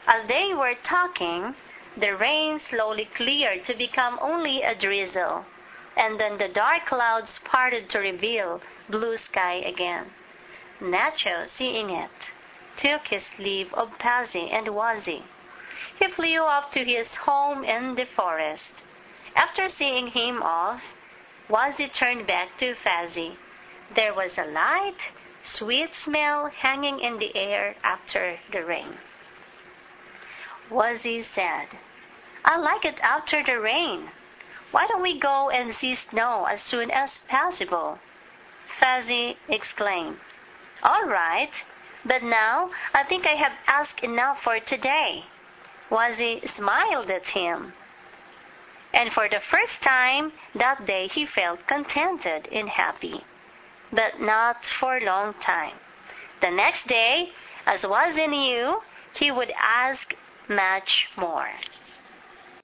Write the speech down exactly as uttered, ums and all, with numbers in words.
As they were talking, the rain slowly cleared to become only a drizzle, and then the dark clouds parted to reveal blue sky again. Nacho, seeing it, took his leave of Pazzi and Wazzy. He flew up to his home in the forest. After seeing him off, Wazzy turned back to Fazzy. There was a light, sweet smell hanging in the air after the rain. Wazzy said, "I like it after the rain. Why don't we go and see snow as soon as possible?" Fazzy exclaimed, "All right, but now I think I have asked enough for today." Wazzy smiled at him, and for the first time that day he felt contented and happy, but not for a long time. The next day, as Wazzy knew, he would ask much more.